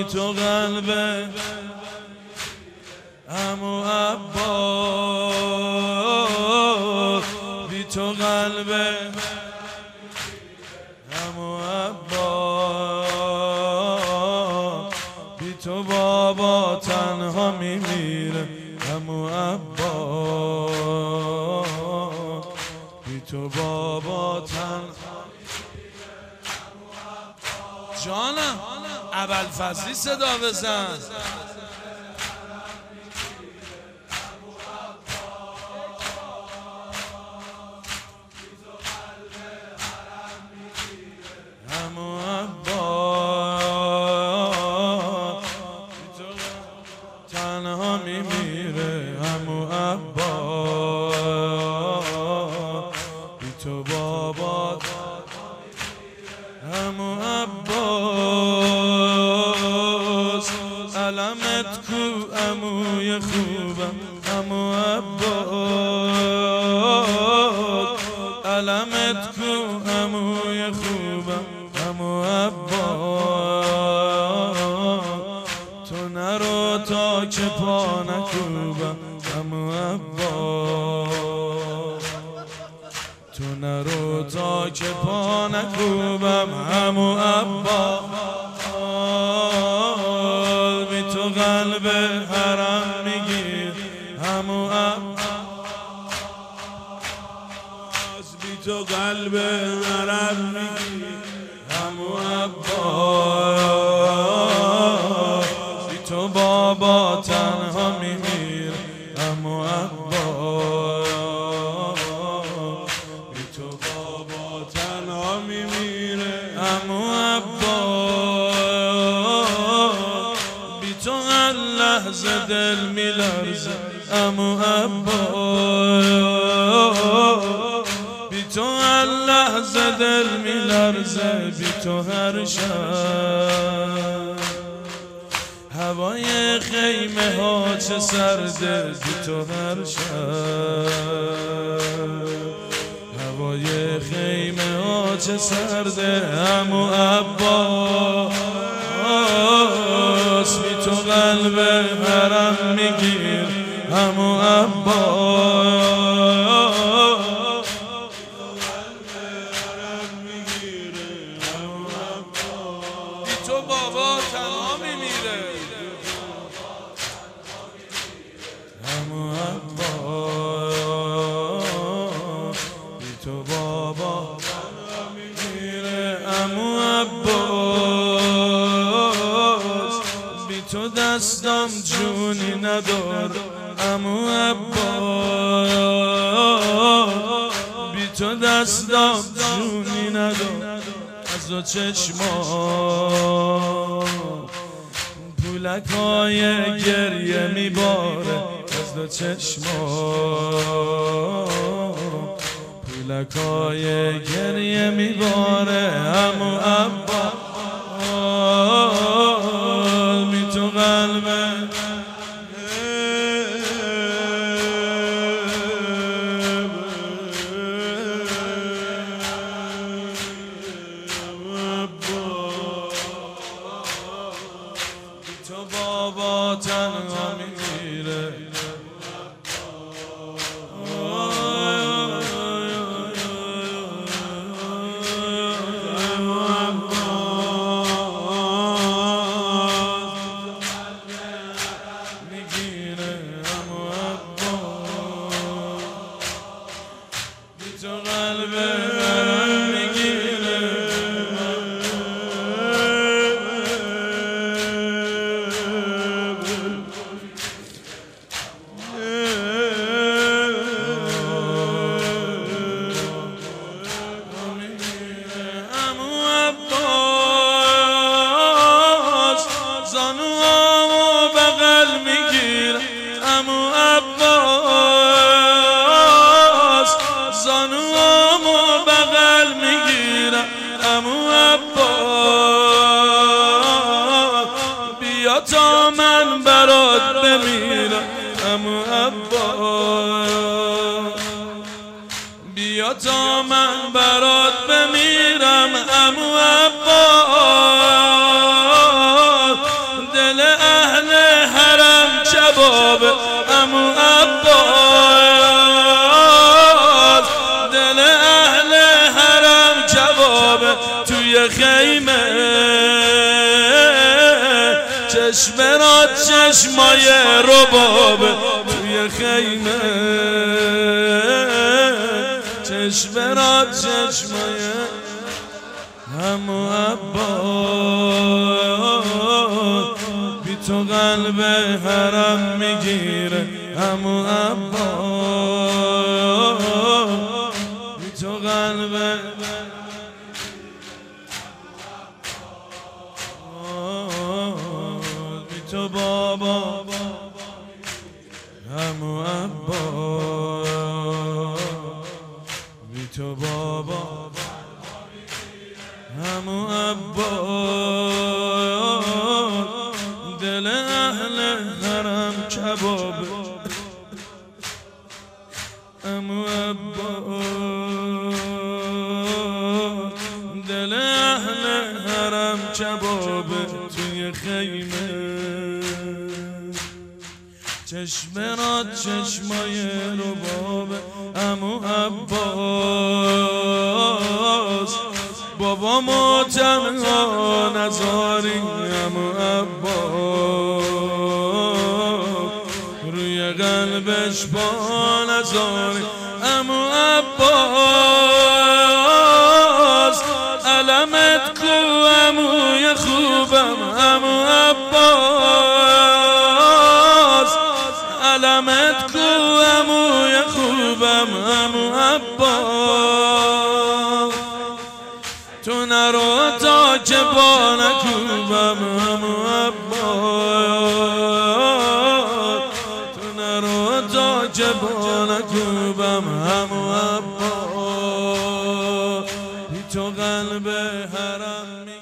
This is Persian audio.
تو قلب عمو عباس، بی تو قلب عمو عباس، بی تو بابا تنها میمیره عمو عباس، بی تو بابا تنها جانم ابوالفضلی صدا بزن. عمو عباس تنها میمیره عمو عباس، بی تو بابا عمو عباس، علمت کو عموی خوبم عمو عباس، علمت کو عموی خوبم عمو عباس، تو نرو تا که پا نکوبم عمو عباس، تو نرو تا که پا نکوبم عمو عباس، بی تو قلب حرم میگیر عمو عباس، بی تو قلب حرم میگیر عمو عباس، بی تو بابا تنها میمیره عمو عباس، بی تو بابا تنها میمیره عمو عباس، بی تو هر لحظه دل میلرزه عمو عباس، بی تو هر لحظه دل میلرزه، بی تو هر شب هوای خیمه ها چه سرده، بی تو هر شب هوای خیمه ها چه سرده عمو عباس، بی تو قلب حرم میگیر عمو عباس، بی تو بابا تنها میمیره عمو عباس، بی تو بابا تنها میمیره عمو عباس، بی تو دستم جونی نداره عمو عباس، بی تو دستم جونی نداره از دو چشمام پولکای گریه میباره از دو چشمام پولکای گریه میباره عمو عباس، بی تو قلب تو بابا تنها میمیره میگیره عمو عباس، بی تو قلب حرم میگیره چشمرات چشمای رباب توی خیمه، چشمرات چشمای همو عباس، بی تو قلب حرم میگیره همو عباس، بی تو قلب بی تو بابا همو عباس، بی تو بابا همو عباس، دل اهل حرم کباب همو عباس، دل اهل حرم کباب توی خیمه، چشمرات چشمای رباب عمو عباس، بابامو تنها نذاری عمو عباس، روی قلبش با نذاری عمو عباس، علمت کو عموی خوبم عمو عباس، علمت کو عموی خوبم عمو عباس، تو نرو تا که با نکوبم عمو عباس، تو نرو تا که با نکوبم عمو عباس، بی تو قلب حرم